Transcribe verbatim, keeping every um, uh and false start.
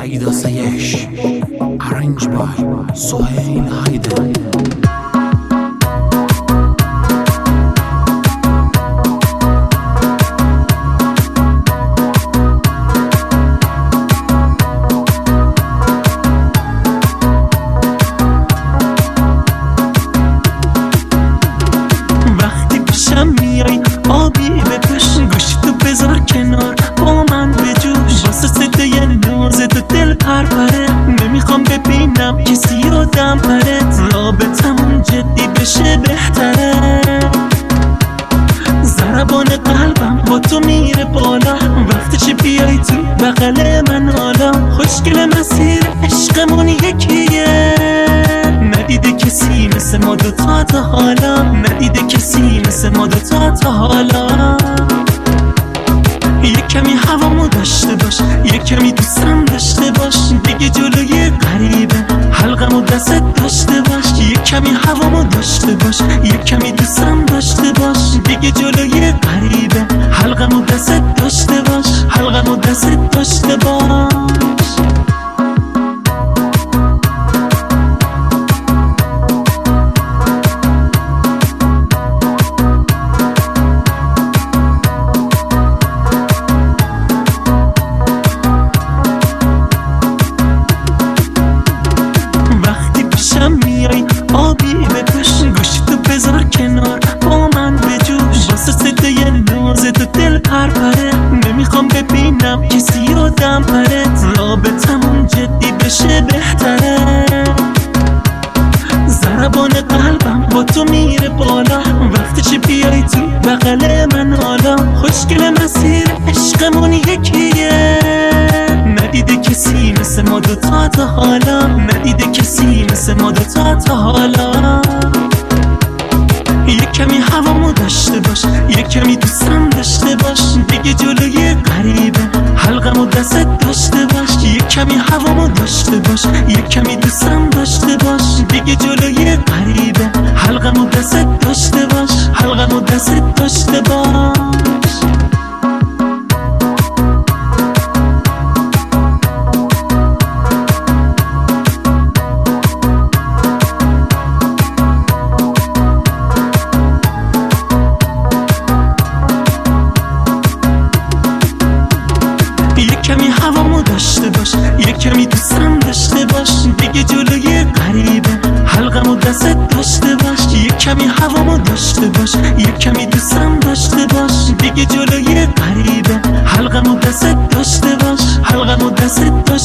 Saida Sayesh, arranged by Sohail Haidar. وقتی پیشم میای آبی بپوش، گوشتو بذار کنار با من بجوش، واسه صدای نازت و دل پرپره، نمیخوام ببینم کسی یادم پره، رابطمون جدی بشه بهتره. ضربان قلبم با تو میره بالا، وقتی چه بیای تو بغل من حالا، خوشگل مسیر عشقمون یکیه، ندیده کسی مثل ما دوتا تا حالا، ندیده کسی مثل ما دوتا تا حالا. یک کمی هوامو داشته باش، یک کمی دوستم داشته باش، دیگه جلوی غریبه حلقمو دستت داشته باش، یک کمی هوامو داشته باش، یک کمی دوستم داشته باش، دیگه جلوی غریبه حلقمو دستت داشته باش، حلقمو دستت داشته باش. میای آبی بپوش، گوشتو بذار کنار با من بجوش، واسه صدای نازت و دل پرپره، نمیخوام ببینم کسی یادم پره، رابطمون جدی بشه بهتره. ضربان قلبم با تو میره بالا، وقتی چه بیای تو بغل من حالا، خوشگل مسیر عشقمون یکیه، ندیده کسی مثل ما دوتا تا حالا، ندیده کسی مثل ما دوتا تا حالا. یک کمی هوامو داشته باش، یک کمی دوستم داشته باش، دیگه جلوی غریبه حلقمو دستت داشته باش، یک کمی هوامو داشته باش، یک کمی دوستم داشته باش، دیگه جلوی غریبه حلقمو دستت داشته باش، حلقمو دستت داشته باش. یک کمی هوامو داشته باش، یک کمی دوستم داشته باش، دیگه جلوی غریبه حلقمو دستت داشته باش، یک کمی هوامو داشته باش، یک کمی دوستم داشته باش، دیگه جلوی غریبه حلقمو دستت داشته باش، حلقمو دستت